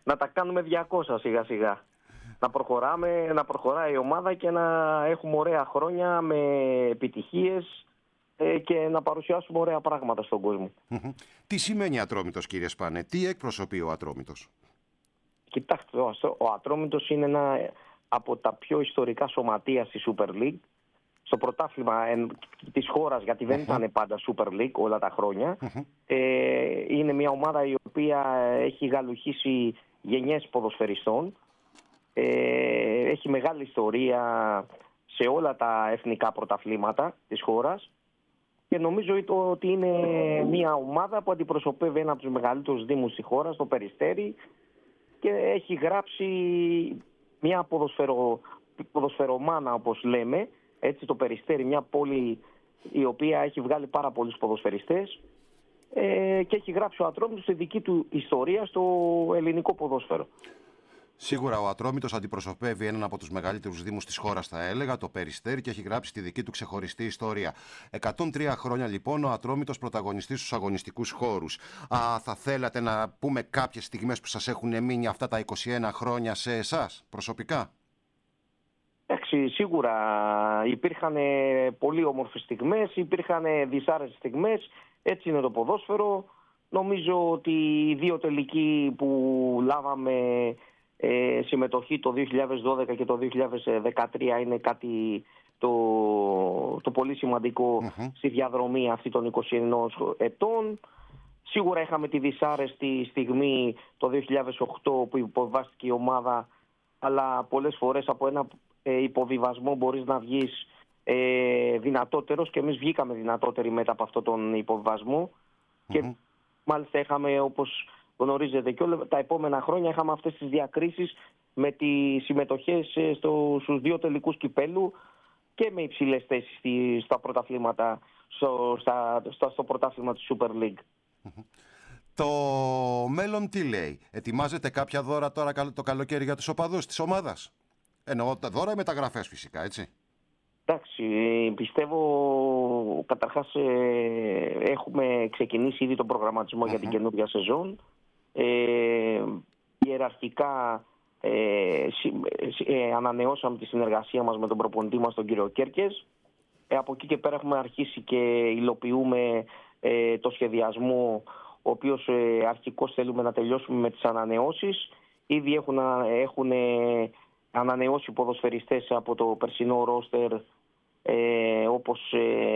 να τα κάνουμε 200 σιγά σιγά. Να προχωράει η ομάδα και να έχουμε ωραία χρόνια με επιτυχίες και να παρουσιάσουμε ωραία πράγματα στον κόσμο. Τι σημαίνει Ατρόμητος, κύριε Σπάνε, τι εκπροσωπεί ο Ατρόμητος? Κοιτάξτε, ο Ατρόμητος είναι ένα από τα πιο ιστορικά σωματεία στη Super League. Στο πρωτάθλημα της χώρας, γιατί δεν ήταν πάντα Super League όλα τα χρόνια. Είναι μια ομάδα η οποία έχει γαλουχίσει γενιές ποδοσφαιριστών. Έχει μεγάλη ιστορία σε όλα τα εθνικά πρωταθλήματα της χώρας. Και νομίζω ότι είναι μια ομάδα που αντιπροσωπεύει ένα από τους μεγαλύτερους δήμους της χώρας, το Περιστέρι, και έχει γράψει μια ποδοσφαιρομάνα, όπως λέμε, έτσι, το Περιστέρι, μια πόλη η οποία έχει βγάλει πάρα πολλούς ποδοσφαιριστές και έχει γράψει ο Ατρόμητος τη δική του ιστορία στο ελληνικό ποδόσφαιρο. Σίγουρα ο Ατρόμητος αντιπροσωπεύει έναν από τους μεγαλύτερους δήμους της χώρας, θα έλεγα, το Περιστέρι, και έχει γράψει τη δική του ξεχωριστή ιστορία. 103 χρόνια λοιπόν ο Ατρόμητος πρωταγωνιστής στους αγωνιστικούς χώρους. Θα θέλατε να πούμε κάποιες στιγμές που σας έχουν μείνει αυτά τα 21 χρόνια σε εσάς προσωπικά? Εντάξει, σίγουρα υπήρχαν πολύ όμορφες στιγμές, υπήρχαν δυσάρεστες στιγμές, έτσι είναι το ποδόσφαιρο. Νομίζω ότι οι δύο τελικοί που λάβαμε συμμετοχή το 2012 και το 2013 είναι κάτι το πολύ σημαντικό στη διαδρομή αυτή των 21 ετών. Σίγουρα είχαμε τη δυσάρεστη στιγμή το 2008 που υποβάστηκε η ομάδα, αλλά πολλές φορές από ένα υποβιβασμό μπορείς να βγεις δυνατότερος, και εμείς βγήκαμε δυνατότεροι μετά από αυτόν τον υποβιβασμό. Και μάλιστα είχαμε, όπως γνωρίζετε και όλα τα επόμενα χρόνια, είχαμε αυτές τις διακρίσεις με τις συμμετοχές στους δύο τελικούς κυπέλου και με υψηλές θέσεις στα πρωταθλήματα, στο πρωτάθλημα της Super League. Το μέλλον τι λέει? Ετοιμάζετε κάποια δώρα τώρα το καλοκαίρι για τους οπαδούς της ομάδας? Εννοώ τα δώρα ή μεταγραφές φυσικά, έτσι. Εντάξει, πιστεύω καταρχάς έχουμε ξεκινήσει ήδη τον προγραμματισμό για την καινούργια σεζόν. Ιεραρχικά ανανεώσαμε τη συνεργασία μας με τον προπονητή μας, τον κύριο Κέρκες. Από εκεί και πέρα έχουμε αρχίσει και υλοποιούμε το σχεδιασμό, ο οποίος αρχικώς θέλουμε να τελειώσουμε με τις ανανεώσεις. Ήδη έχουν ανανεώσει ποδοσφαιριστές από το περσινό ρόστερ, όπως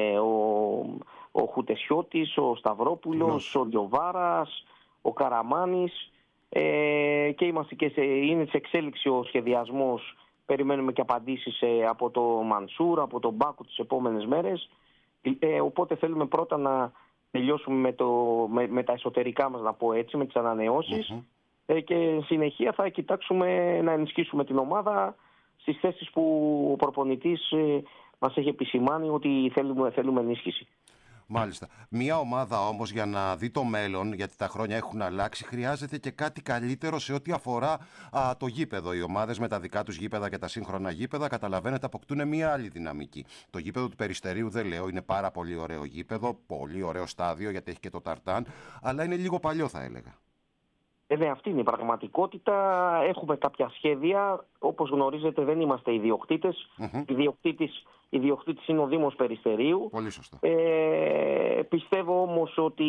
ο Χουτεσιώτης, ο Σταυρόπουλος, ο Λιοβάρας, ο Καραμάνης, και είναι σε εξέλιξη ο σχεδιασμός. Περιμένουμε και απαντήσεις από το Μανσούρ, από τον Μπάκου τις επόμενες μέρες. Οπότε θέλουμε πρώτα να τελειώσουμε με τα εσωτερικά μας, να πω έτσι, με τις ανανεώσεις. Και συνεχεία θα κοιτάξουμε να ενισχύσουμε την ομάδα στις θέσεις που ο προπονητής μας έχει επισημάνει ότι θέλουμε ενίσχυση. Μάλιστα. Μια ομάδα όμως, για να δει το μέλλον, γιατί τα χρόνια έχουν αλλάξει, χρειάζεται και κάτι καλύτερο σε ό,τι αφορά το γήπεδο. Οι ομάδες με τα δικά τους γήπεδα και τα σύγχρονα γήπεδα, καταλαβαίνετε, αποκτούν μια άλλη δυναμική. Το γήπεδο του Περιστερίου, δεν λέω, είναι πάρα πολύ ωραίο γήπεδο, πολύ ωραίο στάδιο, γιατί έχει και το ταρτάν, αλλά είναι λίγο παλιό, θα έλεγα. Ναι, αυτή είναι η πραγματικότητα. Έχουμε κάποια σχέδια. Όπως γνωρίζετε, δεν είμαστε ιδιοκτήτες. Ιδιοκτήτης είναι ο Δήμος Περιστερίου. Πολύ σωστά. Πιστεύω όμως ότι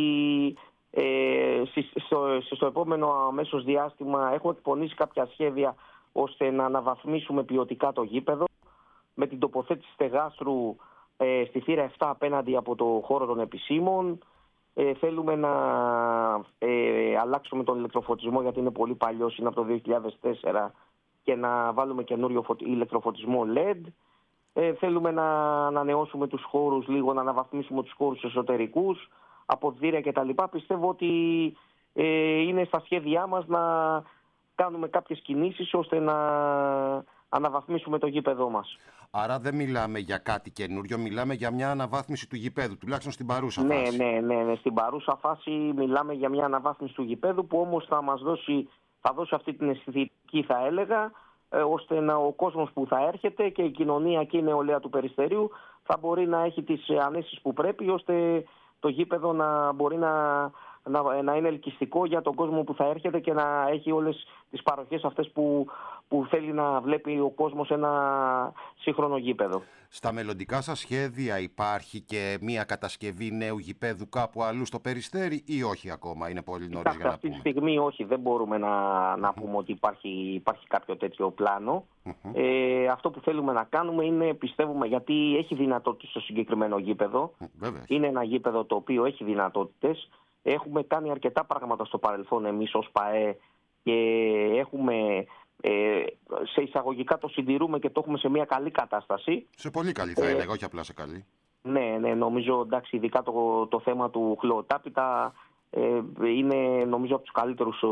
στο επόμενο αμέσως διάστημα έχουμε εκπονήσει κάποια σχέδια ώστε να αναβαθμίσουμε ποιοτικά το γήπεδο, με την τοποθέτηση στεγάστρου στη θύρα 7 απέναντι από το χώρο των επισήμων. Θέλουμε να αλλάξουμε τον ηλεκτροφωτισμό, γιατί είναι πολύ παλιός, είναι από το 2004, και να βάλουμε καινούριο ηλεκτροφωτισμό LED. Θέλουμε να ανανεώσουμε τους χώρους λίγο, να αναβαθμίσουμε τους χώρους εσωτερικούς, αποδυτήρια κτλ. Πιστεύω ότι είναι στα σχέδιά μας να κάνουμε κάποιες κινήσεις ώστε να αναβαθμίσουμε το γήπεδό μας. Άρα δεν μιλάμε για κάτι καινούριο, μιλάμε για μια αναβάθμιση του γηπέδου, τουλάχιστον στην παρούσα φάση. Ναι. Στην παρούσα φάση μιλάμε για μια αναβάθμιση του γηπέδου, που όμως θα δώσει αυτή την αισθητική, θα έλεγα, ώστε ο κόσμος που θα έρχεται και η κοινωνία και η νεολαία του Περιστερίου θα μπορεί να έχει τις ανέσεις που πρέπει, ώστε το γήπεδο να μπορεί να είναι ελκυστικό για τον κόσμο που θα έρχεται και να έχει όλες τις παροχές αυτές που θέλει να βλέπει ο κόσμος ένα σύγχρονο γήπεδο. Στα μελλοντικά σας σχέδια υπάρχει και μια κατασκευή νέου γηπέδου κάπου αλλού στο Περιστέρι ή όχι ακόμα? Είναι πολύ νωρίς για να Αυτή πούμε. τη στιγμή όχι, δεν μπορούμε να πούμε ότι υπάρχει κάποιο τέτοιο πλάνο. Αυτό που θέλουμε να κάνουμε είναι, πιστεύουμε, γιατί έχει δυνατότητες στο συγκεκριμένο γήπεδο. Είναι ένα γήπεδο το οποίο έχει δυνατότητες. Έχουμε κάνει αρκετά πράγματα στο παρελθόν εμείς ως ΠΑΕ και έχουμε, σε εισαγωγικά το συντηρούμε και το έχουμε σε μια καλή κατάσταση. Σε πολύ καλή θα έλεγα, όχι απλά σε καλή. Ναι, νομίζω, εντάξει, ειδικά το θέμα του χλωοτάπητα είναι, νομίζω, από τους καλύτερους,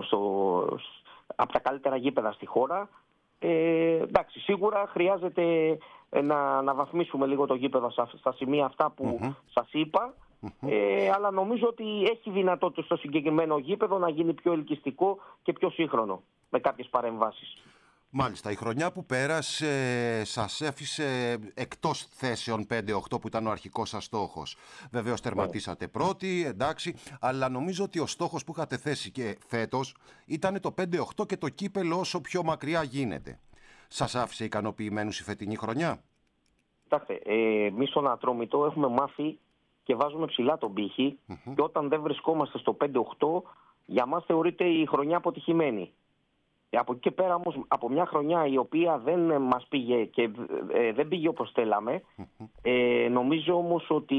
από τα καλύτερα γήπεδα στη χώρα. Εντάξει, σίγουρα χρειάζεται να βαθμίσουμε λίγο το γήπεδο στα σημεία αυτά που σας είπα. Αλλά νομίζω ότι έχει δυνατότητα στο συγκεκριμένο γήπεδο να γίνει πιο ελκυστικό και πιο σύγχρονο με κάποιες παρεμβάσεις. Μάλιστα, η χρονιά που πέρασε σας έφυσε εκτός θέσεων 5-8 που ήταν ο αρχικός σας στόχος. Βεβαίως τερματίσατε πρώτοι, εντάξει, αλλά νομίζω ότι ο στόχος που είχατε θέσει και φέτος ήταν το 5-8 και το κύπελο όσο πιο μακριά γίνεται. Σας άφησε ικανοποιημένους η φετινή χρονιά? Κοιτάξτε, εμείς στον Ατρόμητο έχουμε μάθει και βάζουμε ψηλά τον πύχη και όταν δεν βρισκόμαστε στο 5-8 για μας θεωρείται η χρονιά αποτυχημένη. Από εκεί και πέρα όμως, από μια χρονιά η οποία δεν μας πήγε και δεν πήγε όπως θέλαμε, νομίζω όμως ότι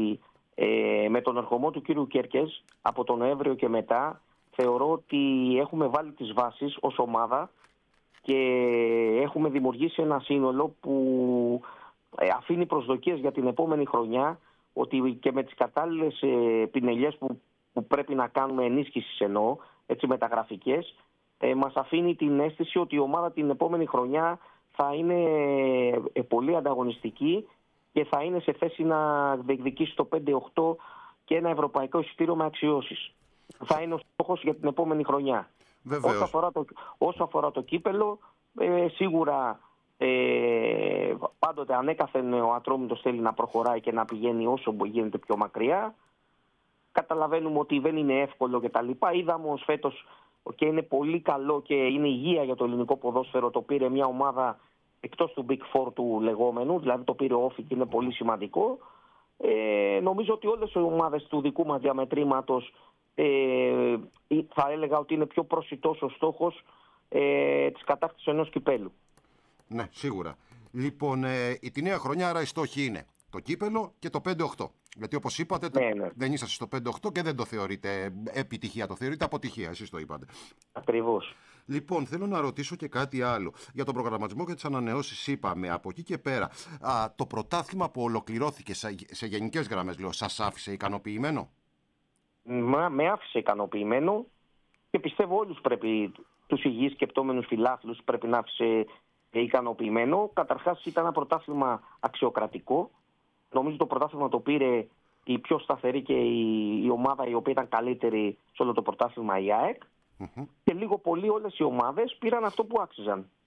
με τον ερχομό του κύριου Κέρκες από τον Νοέμβριο και μετά θεωρώ ότι έχουμε βάλει τις βάσεις ως ομάδα και έχουμε δημιουργήσει ένα σύνολο που αφήνει προσδοκίες για την επόμενη χρονιά, ότι και με τις κατάλληλες πινελιές που πρέπει να κάνουμε, ενίσχυσης εννοώ, έτσι, μεταγραφικές, μας αφήνει την αίσθηση ότι η ομάδα την επόμενη χρονιά θα είναι πολύ ανταγωνιστική και θα είναι σε θέση να διεκδικήσει το 5-8 και ένα ευρωπαϊκό εισιτήριο με αξιώσεις. Θα είναι ο στόχος για την επόμενη χρονιά. Όσο αφορά το κύπελο, σίγουρα πάντοτε ανέκαθεν ο Ατρόμητος θέλει να προχωράει και να πηγαίνει όσο γίνεται πιο μακριά. Καταλαβαίνουμε ότι δεν είναι εύκολο κτλ. Είδαμε ως φέτος και είναι πολύ καλό και είναι υγεία για το ελληνικό ποδόσφαιρο. Το πήρε μια ομάδα εκτός του Big Four του λεγόμενου, δηλαδή το πήρε όφη και είναι πολύ σημαντικό. Νομίζω ότι όλες οι ομάδες του δικού μας διαμετρήματος θα έλεγα ότι είναι πιο προσιτός ο στόχος της κατάκτησης ενός κυπέλου. Ναι, σίγουρα. Λοιπόν, τη νέα χρονιά άρα οι στόχοι είναι το κύπελο και το 5-8. Γιατί όπως είπατε, δεν είσαστε στο 5-8 και δεν το θεωρείτε επιτυχία, το θεωρείτε αποτυχία, εσείς το είπατε. Ακριβώς. Λοιπόν, θέλω να ρωτήσω και κάτι άλλο. Για τον προγραμματισμό και τις ανανεώσεις είπαμε. Από εκεί και πέρα, το πρωτάθλημα που ολοκληρώθηκε σε γενικές γραμμές, λέω, σας άφησε ικανοποιημένο? Με άφησε ικανοποιημένο και πιστεύω όλους πρέπει, τους υγιείς σκεπτόμενους φιλάθλους πρέπει να άφησε ικανοποιημένο. Καταρχάς ήταν ένα πρωτάθλημα αξιοκρατικό. Νομίζω το πρωτάθλημα το πήρε η πιο σταθερή και η ομάδα η οποία ήταν καλύτερη σε όλο το πρωτάθλημα, η ΑΕΚ. Και λίγο πολύ όλες οι ομάδες πήραν αυτό που άξιζαν.